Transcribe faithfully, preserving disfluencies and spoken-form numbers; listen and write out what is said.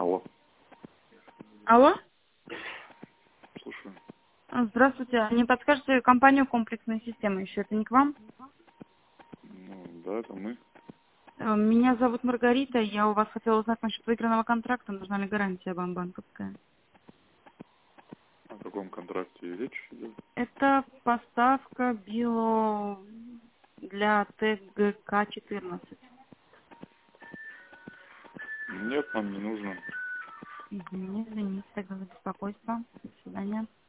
Алло, Алло? слушаю. А, Здравствуйте. Не подскажете компанию «Комплексные системы» еще? Это не к вам? Ну, да, это мы. Э, Меня зовут Маргарита. Я у вас хотела узнать насчет выигранного контракта. Нужна ли гарантия вам банковская? О каком контракте речь идет? Это поставка био для Т Г К четырнадцать. Нет, нам не нужно. Угу, извините, тогда за беспокойство. До свидания.